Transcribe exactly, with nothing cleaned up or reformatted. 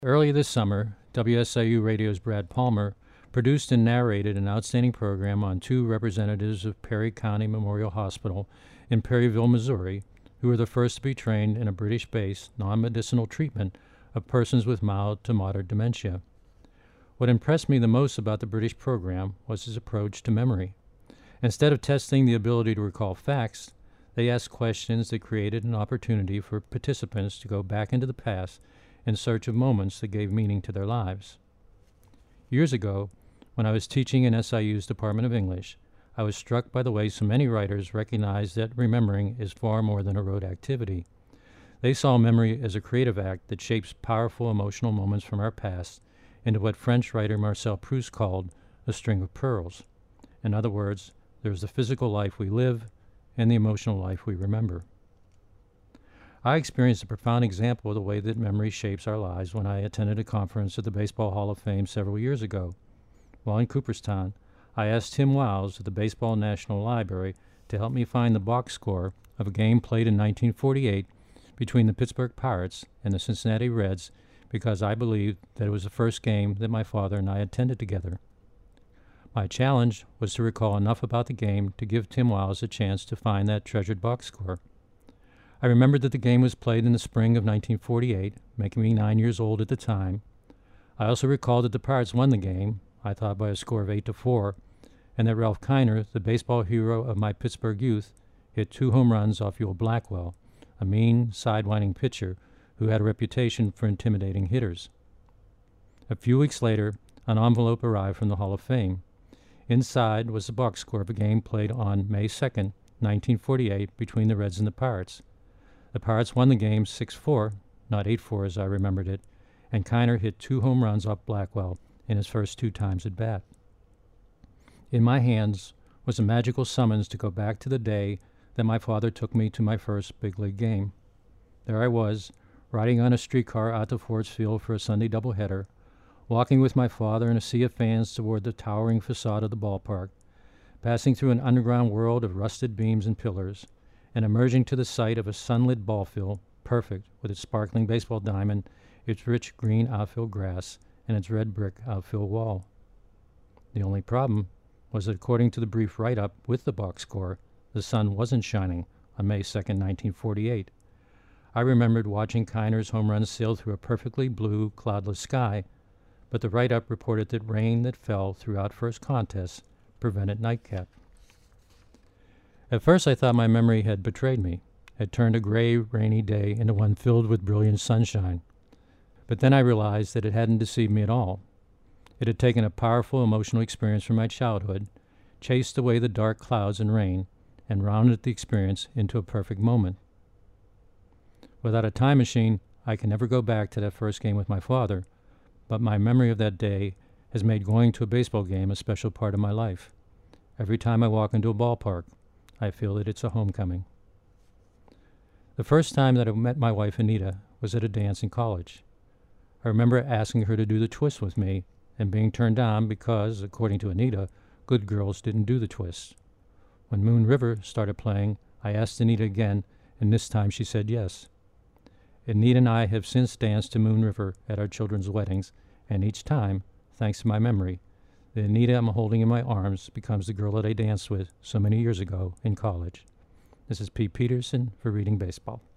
Early this summer, W S I U Radio's Brad Palmer produced and narrated an outstanding program on two representatives of Perry County Memorial Hospital in Perryville, Missouri, who were the first to be trained in a British-based non-medicinal treatment of persons with mild to moderate dementia. What impressed me the most about the British program was his approach to memory. Instead of testing the ability to recall facts, they asked questions that created an opportunity for participants to go back into the past in search of moments that gave meaning to their lives. Years ago, when I was teaching in S I U's Department of English, I was struck by the way so many writers recognized that remembering is far more than a rote activity. They saw memory as a creative act that shapes powerful emotional moments from our past into what French writer Marcel Proust called a string of pearls. In other words, there's the physical life we live and the emotional life we remember. I experienced a profound example of the way that memory shapes our lives when I attended a conference at the Baseball Hall of Fame several years ago. While in Cooperstown, I asked Tim Wiles at the Baseball National Library to help me find the box score of a game played in nineteen forty-eight between the Pittsburgh Pirates and the Cincinnati Reds because I believed that it was the first game that my father and I attended together. My challenge was to recall enough about the game to give Tim Wiles a chance to find that treasured box score. I remembered that the game was played in the spring of nineteen forty-eight, making me nine years old at the time. I also recalled that the Pirates won the game, I thought by a score of eight to four, and that Ralph Kiner, the baseball hero of my Pittsburgh youth, hit two home runs off Ewell Blackwell, a mean, sidewinding pitcher who had a reputation for intimidating hitters. A few weeks later, an envelope arrived from the Hall of Fame. Inside was the box score of a game played on May second, nineteen forty-eight, between the Reds and the Pirates. The Pirates won the game six four, not eight four as I remembered it, and Kiner hit two home runs off Blackwell in his first two times at bat. In my hands was a magical summons to go back to the day that my father took me to my first big league game. There I was, riding on a streetcar out to Ford's Field for a Sunday doubleheader, walking with my father in a sea of fans toward the towering facade of the ballpark, passing through an underground world of rusted beams and pillars, and emerging to the sight of a sunlit ball field, perfect, with its sparkling baseball diamond, its rich green outfield grass, and its red brick outfield wall. The only problem was that according to the brief write-up with the box score, the sun wasn't shining on May second, nineteen forty-eight. I remembered watching Kiner's home run sail through a perfectly blue, cloudless sky, but the write-up reported that rain that fell throughout first contest prevented nightcap. At first I thought my memory had betrayed me, had turned a gray, rainy day into one filled with brilliant sunshine. But then I realized that it hadn't deceived me at all. It had taken a powerful emotional experience from my childhood, chased away the dark clouds and rain, and rounded the experience into a perfect moment. Without a time machine, I can never go back to that first game with my father, but my memory of that day has made going to a baseball game a special part of my life. Every time I walk into a ballpark, I feel that it's a homecoming. The first time that I met my wife, Anita, was at a dance in college. I remember asking her to do the twist with me and being turned down because, according to Anita, good girls didn't do the twist. When Moon River started playing, I asked Anita again, and this time she said yes. Anita and I have since danced to Moon River at our children's weddings, and each time, thanks to my memory, the Anita I'm holding in my arms becomes the girl that I danced with so many years ago in college. This is Pete Peterson for Reading Baseball.